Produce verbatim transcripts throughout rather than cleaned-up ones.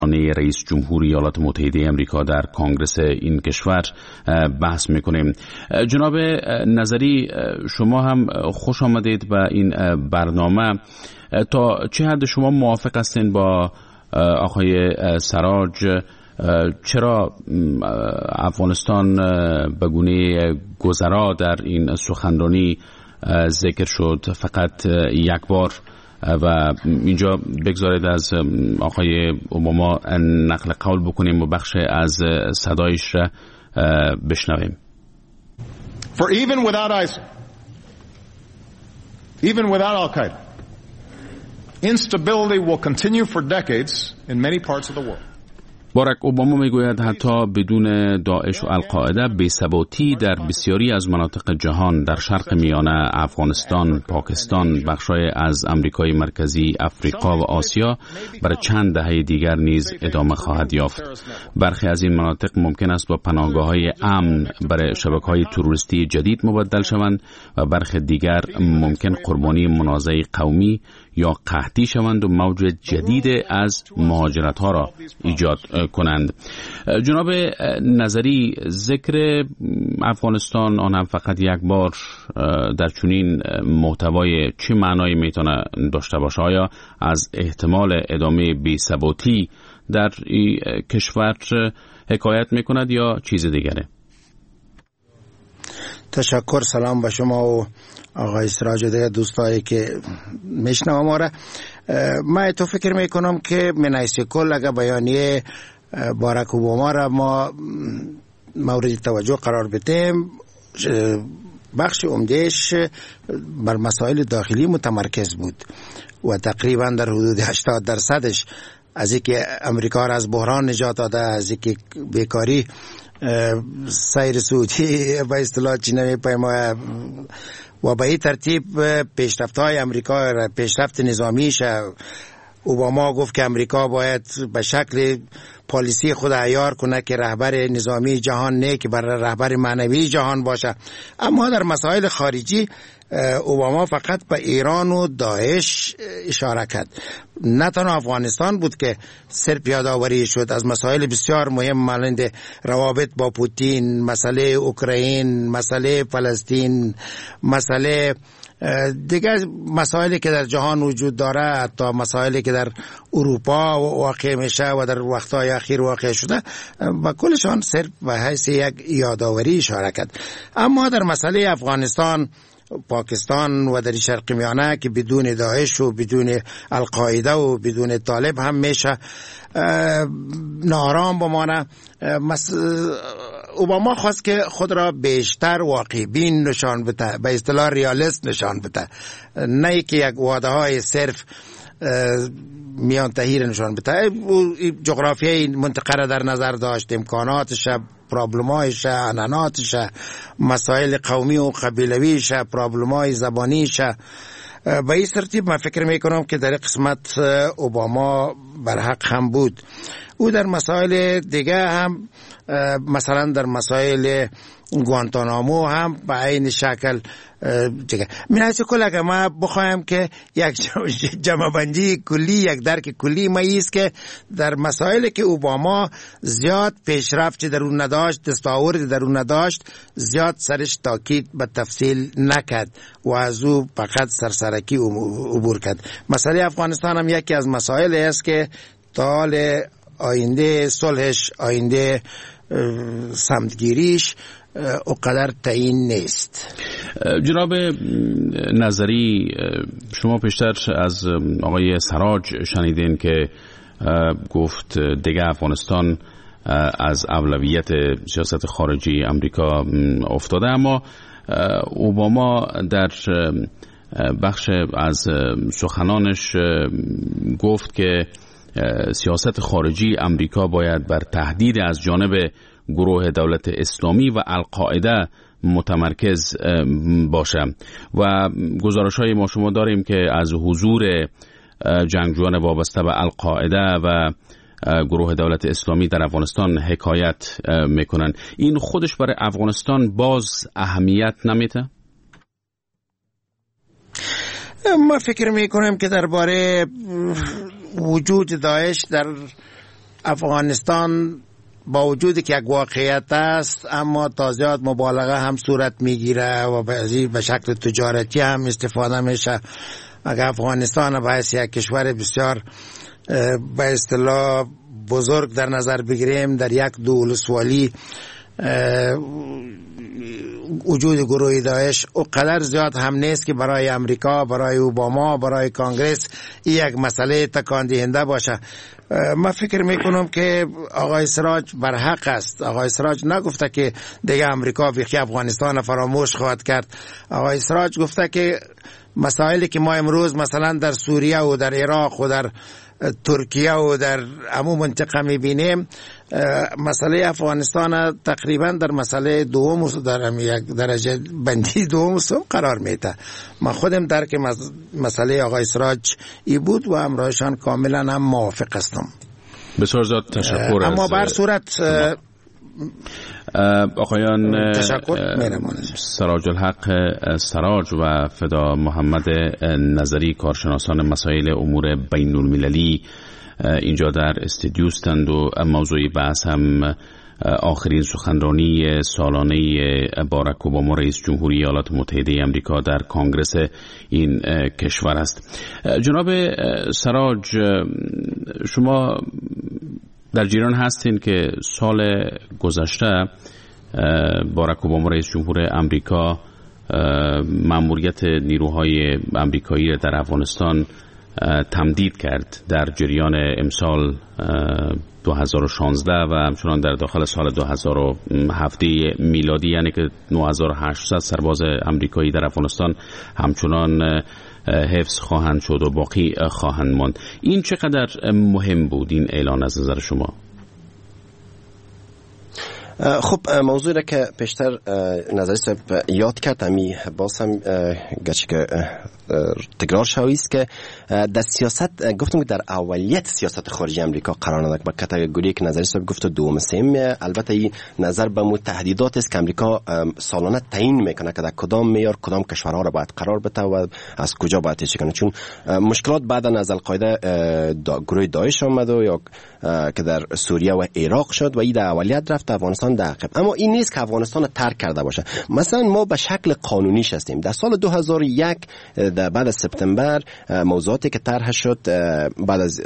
رئیس جمهور ایالات متحده آمریکا در کنگره این کشور بحث میکنیم. جناب نظری، شما هم خوش آمدید به این برنامه. تا چه حد شما موافق هستین با آقای سراج؟ چرا افغانستان به گونه گذرا در این سخنرانی ذکر شد فقط یک بار و اینجا بگذارید از آقای اوباما نقل قول بکنیم و بخش از صدایش را بشنویم. For even without ISIL, even without Al-Qaeda, instability will continue for decades in many parts of the world. باراک اوباما میگوید حتی بدون داعش و القاعده بی‌ثباتی در بسیاری از مناطق جهان در شرق میانه، افغانستان، پاکستان، بخشای از امریکای مرکزی، افریقا و آسیا برای چند دهه دیگر نیز ادامه خواهد یافت. برخی از این مناطق ممکن است با پناهگاه‌های امن برای شبکه‌های تروریستی جدید مبدل شوند و برخی دیگر ممکن قربانی منازعه قومی یا قحطی شوند و موج جدید از مهاجرت‌ها را ایجاد کنند. جناب نظری، ذکر افغانستان آن هم فقط یک بار در چنین محتوای چه معنایی میتونه داشته باشه؟ آیا از احتمال ادامه بی‌ثباتی در این کشور حکایت میکند یا چیز دیگره؟ تشکر. سلام به شما و آقای سراج و دیگر دوستایی که میشنوم ما را. من تو فکر میکنم که من حیث کل اگر بیانیه باراک اوباما را ما مورد توجه قرار بدیم، بخش عمدهش بر مسائل داخلی متمرکز بود و تقریبا در حدود هشتاد درصدش از اینکه امریکا را از بحران نجات داده، از اینکه بیکاری سیر سعودی به اصطلاح چی نمی‌پیماید و به این ترتیب پیشرفت‌های امریکا، پیشرفت نظامیش، اوباما گفت که امریکا باید به شکل پالیسی خود عیار کنه که رهبر نظامی جهان نه که برای رهبر معنوی جهان باشه. اما در مسائل خارجی اوباما فقط به ایران و داعش اشاره کرد. نه تنها افغانستان بود که سر یادآوری شد از مسائل بسیار مهم مانند روابط با پوتین، مسئله اوکراین، مسئله فلسطین، مسئله دیگر مسائلی که در جهان وجود داره، حتی مسائلی که در اروپا واقع میشه و در وقتهای اخیر واقع شده، و کلشان صرف به حیث یک یادآوری اشاره کرد. اما در مسئله افغانستان، پاکستان و در شرق میانه که بدون داعش و بدون القاعده و بدون طالب هم میشه نارام بمانه، اوباما خواست که خود را بیشتر واقع بین نشان بده، به اصطلاح ریالیست نشان بده، نه که یک وعده های صرف میان تهیر نشان بده. جغرافیای منطقه را در نظر داشت، امکاناتش، پرابلمایش، عنعناتش، مسائل قومی و قبیلویش، پرابلمای زبانیش. به این ترتیب من فکر میکنم که در قسمت اوباما برحق هم بود. او در مسائل دیگه هم، مثلا در مسائل گوانتانامو هم به این شکل دیگه. من از کل اگر ما بخوایم که یک جمع بندی کلی، یک درک کلی ما ایست که در مسائلی که اوباما زیاد پیشرفت در اون نداشت، دستاورد در اون نداشت، زیاد سرش تاکید به تفصیل نکرد و از او فقط سرسرکی عبور کرد. مسئله افغانستان هم یکی از مسائل است که تا آینده صلحش، آینده سمتگیریش اقدر تعیین نیست. جناب نظری، شما پیشتر از آقای سراج شنیدین که گفت دیگه افغانستان از اولویت سیاست خارجی امریکا افتاده، اما اوباما در بخش از سخنانش گفت که سیاست خارجی امریکا باید بر تهدید از جانب گروه دولت اسلامی و القاعده متمرکز باشه و گزارش‌های ما شما داریم که از حضور جنگجویان وابسته به القاعده و گروه دولت اسلامی در افغانستان حکایت میکنن. این خودش برای افغانستان باز اهمیت نمیده؟ ما فکر میکنم که درباره وجود داعش در افغانستان با وجودی که یک واقعیت است اما تا زیاد مبالغه هم صورت میگیره و به شکل تجارتی هم استفاده میشه. اگر افغانستان به حیث یک کشور بسیار به اصطلاح بزرگ در نظر بگیریم، در یک دولت‌والی وجود گروه داعش اونقدر زیاد هم نیست که برای امریکا، برای اوباما، برای کانگرس این یک مسئله تکان دهنده باشه. من فکر میکنم که آقای سراج بر حق است. آقای سراج نگفته که دیگه امریکا ویخی افغانستان فراموش خواهد کرد. آقای سراج گفته که مسائلی که ما امروز مثلا در سوریه و در عراق و در ترکیه و در عموم منطقه میبینیم، مسئله افغانستان تقریبا در مسئله دوم در یک درجه بندی دوم قرار میده. من خودم درک مسئله آقای سراج ای بود و امرایشان کاملا هم موافق هستم. بسیار زیاد تشکر. اما بر صورت آقایان سراج الحق سراج و فدا محمد نظری، کارشناسان مسائل امور بین المللی، اینجا در استودیو هستند و موضوع بحث هم آخرین سخنرانی سالانه باراک اوباما رئیس جمهوری ایالات متحده آمریکا در کنگره این کشور است. جناب سراج، شما در جریان هستین که سال گذشته باراک اوباما رئیس جمهور آمریکا مأموریت نیروهای آمریکایی در افغانستان تمدید کرد در جریان امسال دو هزار و شانزده و همچنان در داخل سال دو هزار و هفت میلادی، یعنی که نه هزار و هشتصد سرباز آمریکایی در افغانستان همچنان حفظ خواهند شد و باقی خواهند ماند. این چقدر مهم بود این اعلان از نظر شما؟ خب موضوعی را که پیشتر نظری صاحب یاد کرد، همی باز هم گرچه که تکرار شوی است که در سیاست گفتم که در اولیت سیاست خارجی امریکا قرار ندارد با کاتگوری که نظری صاحب گفت دوم سوم. البته این نظر به متحدات است که امریکا سالانه تعیین میکنه که در کدام معیار کدام کشورها را باید قرار بده و از کجا باید چه کنه، چون مشکلات بعد از القاعده گروه داعش آمد و یا که در سوریه و عراق شد و این در اولیت رفت افغانستان در عقب. اما این نیست که افغانستان ترک کرده باشه. مثلا ما به شکل قانونیش هستیم. در سال دو هزار و یک بعد از سپتامبر موضوعاتی که طرح شد بعد از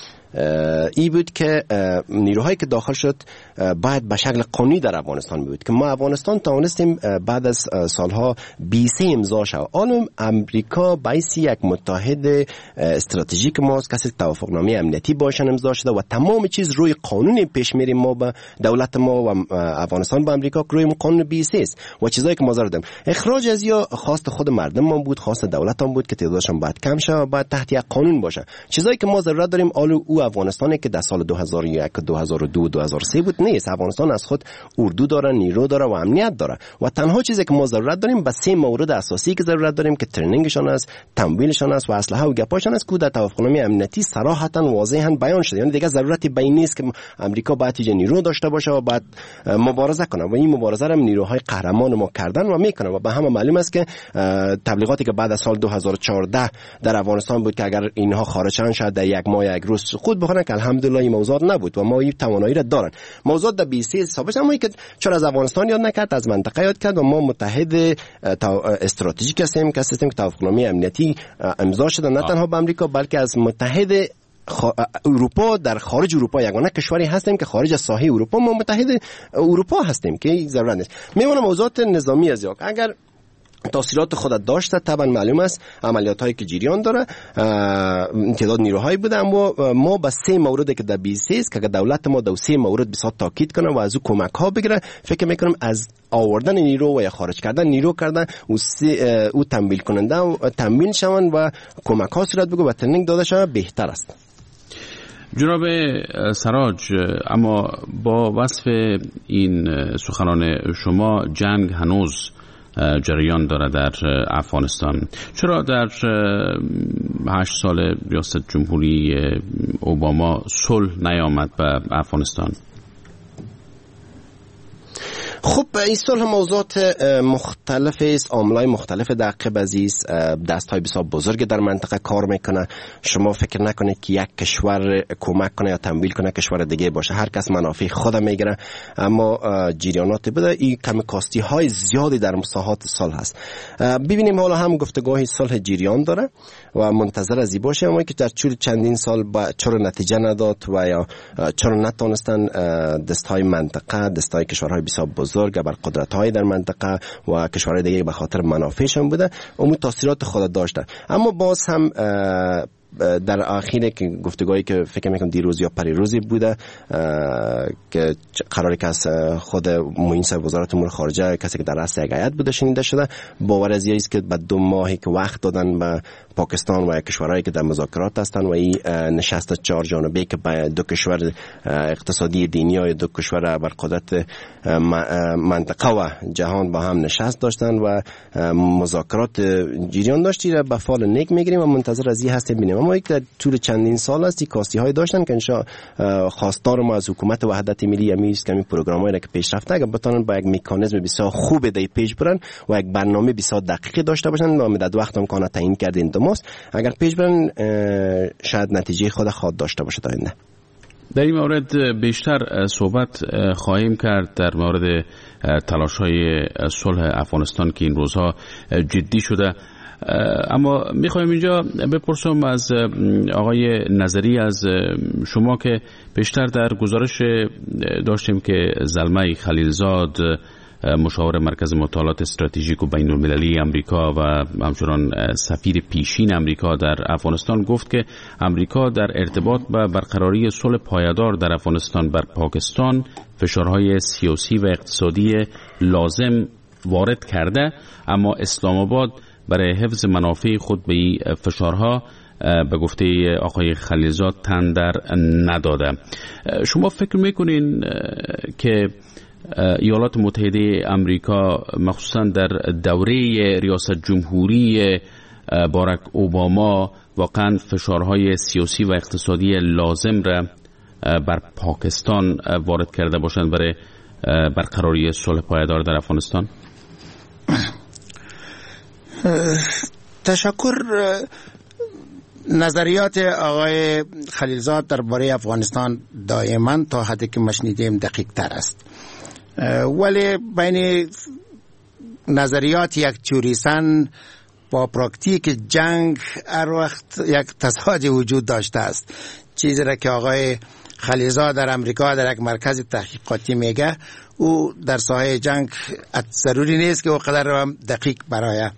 ای بود که نیروهایی که داخل شد باید به شکل قانونی در افغانستان بود که ما افغانستان توانستیم بعد از سالها بیست امضا شد. آن امریکا بایسی یک متحد استراتژیک ماست، کسی توافقنامه امنیتی باشن امضا شده و تمام چیز روی قانون پیش میریم. ما به دولت ما و افغانستان با امریکا روی قانون بیست است و چیزایی که ما دادیم. اخراج از یا خواست خود مردم ما بود، خواست دولت هم بود که تعدادشون باید کم شه و باید تحت یک قانون باشه. چیزایی که ما ضرورت داریم آلو او افغانستانی که در سال دو هزار و یک، دو هزار و دو، دو هزار و سه بود نیست. افغانستان از خود اردو داره، نیرو داره و امنیت داره و تنها چیزی که ما ضرورت داریم به سه مورد اساسی که ضرورت داریم که ترنینگشون است، تمویلشون است و اسلحه و گپاشون است که در توافقنامه امنیتی صراحتا واضحا بیان شده. یعنی دیگه ضرورتی به این نیست که امریکا باید چه نیرو داشته باشه و بعد مبارزه کنه و این مبارزه را نیروهای قهرمان ما کردن و میکنه و به همه معلوم است که تبلیغاتی که بعد از سال دو هزار و چهارده در افغانستان بود که اگر اینها خارج شدن شاید در یک ماه یک روز سقوط بکنن که الحمدلله این موضوع نبود و ما این توانایی را دارن. موضوع در بیست ثابت اما که چرا از افغانستان یاد نکرد، از منطقه یاد کرد و ما متحد استراتژیک هستیم که سیستم توافقنامه امنیتی امضا شده نه تنها با امریکا بلکه از متحد اروپا در خارج اروپا یگانه کشوری هستیم که خارج از ساحه اروپا ما متحد اروپا هستیم که ضرورت نیست. میمونه موضوعات نظامی از یک اگر تاثیرات خودت داشته طبعا معلوم است عملیات هایی که جریان داره تعداد نیروهایی بوده اما ما با سه موردی که در بیست است که دولت ما در سه مورد بسیار تاکید کنه و از او کمک ها بگیره فکر میکنم از آوردن نیرو و یا خارج کردن نیرو کردن او او تمویل کننده و تمویل شون و کمک ها صورت بگو و ترنینگ داده شون بهتر است. جناب سراج، اما با وصف این سخنان شما جنگ هنوز جریان داره در افغانستان. چرا در هشت سال ریاست جمهوری اوباما صلح نیامد به افغانستان؟ خب این صلح موضوعات مختلف است، عاملای مختلف در عقب عزیز، دست‌های بسیار بزرگ در منطقه کار میکنه. شما فکر نکنید که یک کشور کمک کنه یا تمویل کنه کشور دیگه باشه، هر کس منافع خود میگیره، اما جریانات بده این کمی کاستی های زیادی در مساحات صلح هست. ببینیم حالا هم گفتگوهای صلح جریان داره و منتظر از این باشه، اما که در طول چندین سال با چرا نتیجه نداد و یا چرا نتونستن دست‌های منطقه، دست‌های کشورهای بسیار بزرگ بر قدرت‌های در منطقه و کشورهای دیگه به خاطر منافعشون بوده، اون تاثیرات خود داشته. اما باز هم در آخر که گفتگویی که فکر میکنم دیروز یا پریروزی بوده که قراری که از خود معین صاحب وزارت امور خارجه، کسی که در رأس یک هیئت بوده، شنیده شده باور از است که بعد دو ماهی که وقت دادن به پاکستان و کشورهایی که در مذاکرات هستند و این نشست چهار جانبه که به دو کشور اقتصادی دینی و دو کشور بر قدرت منطقه و جهان با هم نشست داشتن و مذاکرات جریان داشتی را به فال نیک میگیریم و منتظر از این هستیم ببینیم. اما یک در طول چندین سال است کاستی های داشتن که انشا خواستار ما از حکومت وحدت ملی امی است که این پروگرامایی را که پیش رفته اگر بتونن با یک مکانیزم بسیار خوب دی پیش برن و یک برنامه بسیار دقیق داشته باشن و مدت وقت امکان تعیین کردین دماست، اگر پیش برن شاید نتیجه خود خود داشته باشه تا آینده. در این مورد بیشتر صحبت خواهیم کرد در مورد تلاش‌های صلح افغانستان که این روزها جدی شده. اما میخوایم اینجا بپرسم از آقای نظری از شما که بیشتر در گزارش داشتیم که زلمه خلیلزاد مشاور مرکز مطالعات استراتژیک و بین المللی امریکا و همچنان سفیر پیشین امریکا در افغانستان گفت که امریکا در ارتباط با برقراری صلح پایدار در افغانستان بر پاکستان فشارهای سیاسی و اقتصادی لازم وارد کرده، اما اسلام آباد برای حفظ منافع خود به این فشارها به گفته آقای خلیلزاد تن در نداده. شما فکر میکنین که ایالات متحده امریکا مخصوصا در دوره ریاست جمهوری باراک اوباما واقعا فشارهای سیاسی و اقتصادی لازم را بر پاکستان وارد کرده باشند برای برقراری صلح پایدار در افغانستان؟ تشکر. نظریات آقای خلیلزاد درباره افغانستان دائما تا حدی که مشنیدیم دقیق تر است، ولی بین نظریات یک چوریسن با پراکتیک جنگ هر وقت یک تضاد وجود داشته است. چیزی را که آقای خلیلزاد در امریکا در یک مرکز تحقیقاتی میگه، او در ساحه جنگ ضروری نیست که او قدر دقیق برای.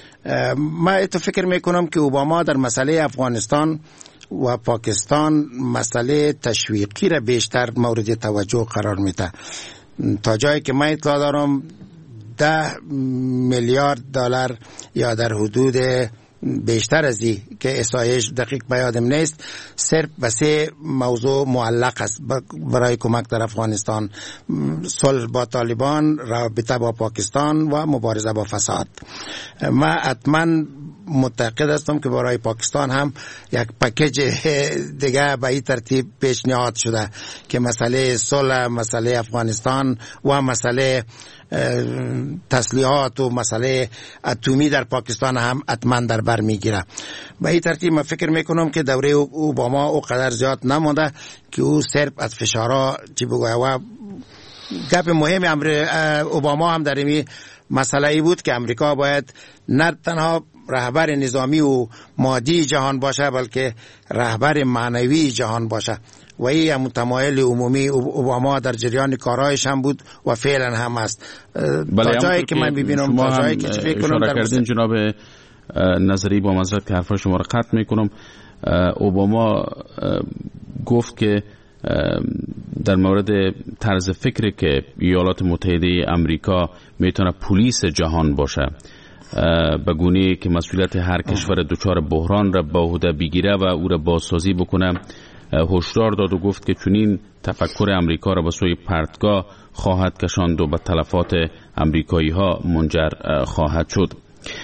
من تو فکر میکنم که اوباما در مسئله افغانستان و پاکستان مسئله تشویقی را بیشتر مورد توجه قرار میده. تا جایی که من اطلاع دارم ده میلیارد دلار یا در حدود بیشتر از این که احصایش دقیق به یادم نیست، صرف به سه موضوع معلق است برای کمک در افغانستان: صلح با طالبان، رابطه با پاکستان و مبارزه با فساد. من حتما معتقد هستم که برای پاکستان هم یک پکیج دیگه به این ترتیب پیشنهاد شده که مسئله صلح، مسئله افغانستان و مسئله تسلیحات و مسئله اتمی در پاکستان هم حتما در بر میگیره. به این ترتیب من فکر میکنم که دوره اوباما او قدر زیاد نمونده که او صرف از فشارها چی بگوید. و گپ مهم امر اوباما هم در این مسئله ای بود که امریکا باید نه تنها رهبر نظامی و مادی جهان باشه بلکه رهبر معنوی جهان باشه و این متمایل عمومی اوباما در جریان کارهایش هم بود و فعلا هم است. تا جایی که من ببینم، تا جایی که فکر کنم در کردین جناب نظری، با معذرت که حرفای شما را قطع میکنم، اوباما گفت که در مورد طرز فکری که ایالات متحده امریکا میتونه پلیس جهان باشه، به گونه‌ای که مسئولیت هر کشور دچار بحران را به عهده بگیره و او را بازسازی بکنه، هشدار داد و گفت که چنین تفکر امریکا را به سوی پرتگاه خواهد کشاند و به تلفات امریکایی ها منجر خواهد شد.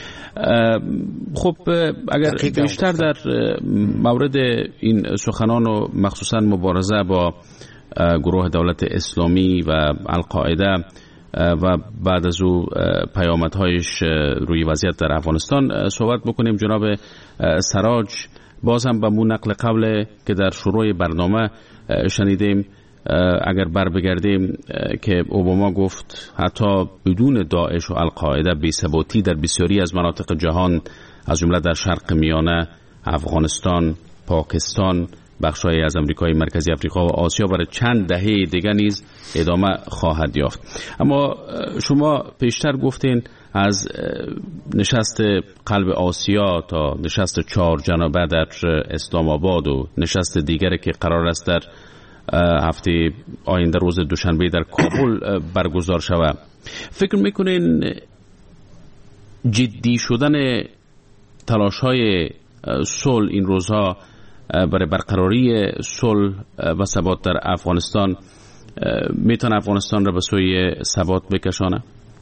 خب اگر بیشتر در مورد این سخنان و مخصوصا مبارزه با گروه دولت اسلامی و القاعده و بعد از او پیامدهایش روی وضعیت در افغانستان صحبت بکنیم. جناب سراج، باز هم به مو نقل قول که در شروع برنامه شنیدیم اگر بر بگردیم که اوباما گفت حتی بدون داعش و القاعده بی‌ثباتی در بسیاری از مناطق جهان از جمله در شرق میانه، افغانستان، پاکستان، بخش‌هایی از امریکای مرکزی، افریقا و آسیا برای چند دهه دیگر نیز ادامه خواهد یافت. اما شما پیشتر گفتین از نشست قلب آسیا تا نشست چهار جنبه در اسلام آباد و نشست دیگری که قرار است در هفته آینده روز دوشنبه در کابل برگزار شود، فکر میکنین جدی شدن تلاش‌های صلح این روزها برای برقراری صلح و ثبات در افغانستان میتونه افغانستان را به سوی ثبات بکشانه؟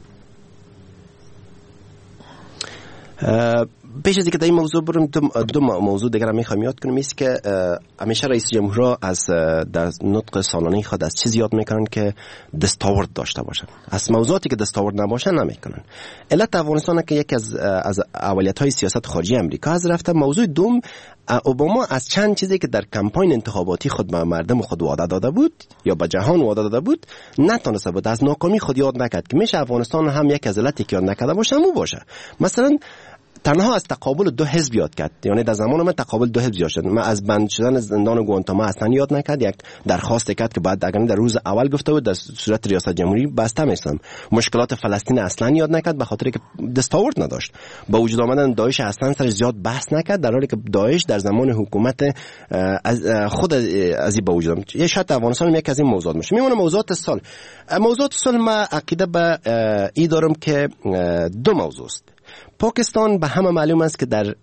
پیش از اینکه در این موضوع برم دو, دو موضوع دیگر هم میخوام یاد کنم. است که همیشه رئیس جمهور از در نطق سالانه خود از چیز یاد میکنن که دستاورد داشته باشن، از موضوعاتی که دستاورد نباشن نمیکنن. علت افغانستان که یکی از از اولیت های سیاست خارجی امریکا از رفته. موضوع دوم، اوباما از چند چیزی که در کمپاین انتخاباتی خود به مردم خود وعده داده بود یا به جهان وعده داده بود نتونسته بود، از ناکامی خود یاد نکرد که میشه افغانستان هم یک از علتی که یاد نکرده باشه مو باشه. مثلا تنها از تقابل دو حزب یاد کرد، یعنی در زمان من تقابل دو حزب یاد شد. من از بند شدن زندان گوانتاما اصلا یاد نکرد. یک درخواست کرد که بعد اگر در روز اول گفته بود در صورت ریاست جمهوری بسته می‌سازم. مشکلات فلسطین اصلا یاد نکرد به خاطر که دستاورد نداشت. با وجود آمدن داعش اصلا سر زیاد بحث نکرد، در حالی که داعش در زمان حکومت از خود از با وجود آمد. یه شرط افغانستان یک از این موضوعات میشه. میمونه موضوعات سال. موضوعات سال ما عقیده به ای دارم که دو موضوع است. پاکستان به همه معلوم است که در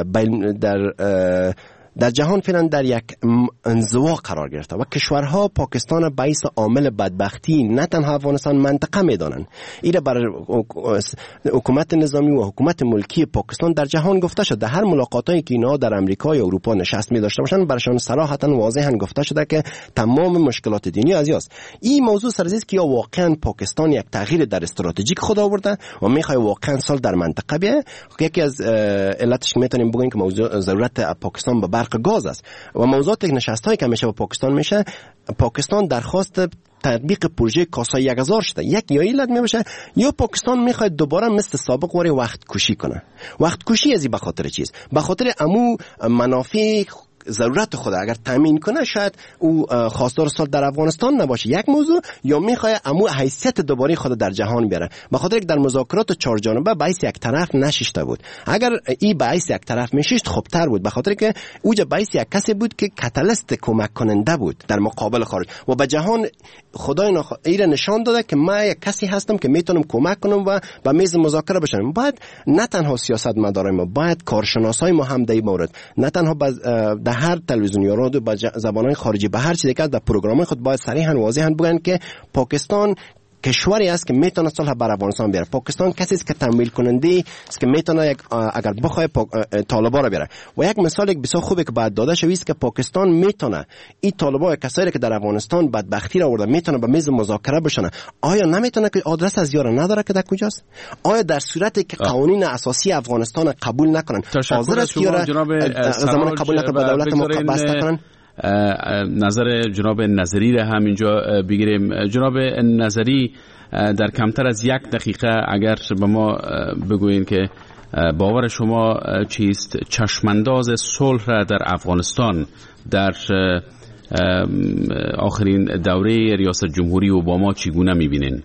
در در جهان فعلا در یک انزوا قرار گرفته و کشورها پاکستان باعث عامل بدبختی نه تنها افغانستان منطقه میدانند. این برای حکومت نظامی و حکومت ملکی پاکستان در جهان گفته شده. در هر ملاقاتی که اینا در امریکا یا اروپا نشست می داشته باشند برشان صراحتا واضحا گفته شده که تمام مشکلات دینی از یاست. این موضوع سرزیست که یا واقعا پاکستان یک تغییر در استراتژیک خود آورده و میخواد واقعا سال در منطقه بیه. یکی از علتش میتونیم بگیم که موضوع ضرورت پاکستان به برق گاز است و موضوعات نشست‌هایی که میشه با پاکستان میشه. پاکستان درخواست تطبیق پروژه کاسای یک هزار شده. یک یا علت میشه یا پاکستان میخواد دوباره مثل سابق وری وقت کشی کنه. وقت کشی ازی به خاطر چیز؟ به خاطر امو منافع ضرورت خود اگر تامین کنه شاید او خواستار سال در افغانستان نباشه، یک موضوع، یا میخواد امو حیثیت دوباره خود در جهان بیاره. به خاطر که در مذاکرات چهار جانبه باعث یک طرف نشسته بود. اگر این باعث یک طرف میشست خوبتر بود، به خاطر که اوجا باعث یک کسی بود که کاتالیست کمک کننده بود در مقابل خارج و به جهان خدای نخ... ایره نشان داده که من یک کسی هستم که میتونم کمک کنم و به میز مذاکره بشینم. باید نه تنها سیاست مدارای ما، باید کارشناسای ما هم در این مورد نه تنها باز... در هر تلویزیون یا رادیو با زبانهای خارجی به هر چیزی که در پروگرام خود باید صریحا واضحا بگن که پاکستان کشوری است که میتونه صلح بر افغانستان بیاره. پاکستان کسی است که تمویل کننده است که میتونه یک اگر بخواد طالبان را بیاره. و یک مثال یک بسیار خوبه که بعد داده شوی است که پاکستان میتونه این طالبان کسایی که در افغانستان بدبختی را آورده میتونه به میز مذاکره بشنه. آیا نمیتونه که آدرس از یار نداره که در کجاست؟ آیا در صورتی که قوانین اساسی افغانستان قبول نکنن حاضر است یار زمان قبول نکنه به دولت ما بسته کنن؟ نظر جناب نظری را هم اینجا بگیریم. جناب نظری، در کمتر از یک دقیقه اگر به ما بگوین که باور شما چیست چشمانداز صلح را در افغانستان در آخرین دوره ریاست جمهوری اوباما چگونه میبینین؟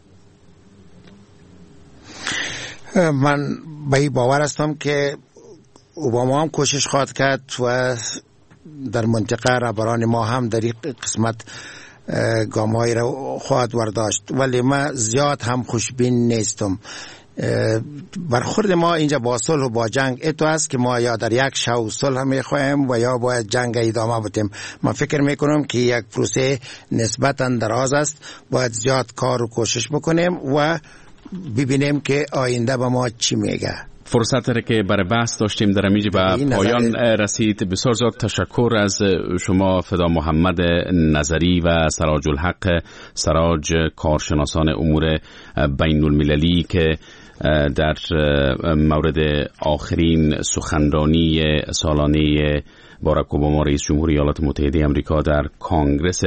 من به این باور هستم که اوباما هم کوشش خواهد کرد و در منطقه رهبران ما هم در این قسمت گام‌هایی را خواهد برداشت، ولی من زیاد هم خوشبین نیستم. برخورد ما اینجا با صلح و با جنگ اتو است که ما یا در یک شو صلح میخوایم و یا باید جنگ ادامه بدیم. من فکر میکنم که یک پروسه نسبتا دراز است، باید زیاد کار و کوشش بکنیم و ببینیم که آینده به ما چی میگه. فرصت را که برای بحث داشتیم در اینجا به پایان رسید. بسیار زیاد تشکر از شما فدا محمد نظری و سراج الحق سراج، کارشناسان امور بین المللی که در مورد آخرین سخنرانی سالانه باراک اوباما رئیس جمهوری ایالات متحده آمریکا در کانگرس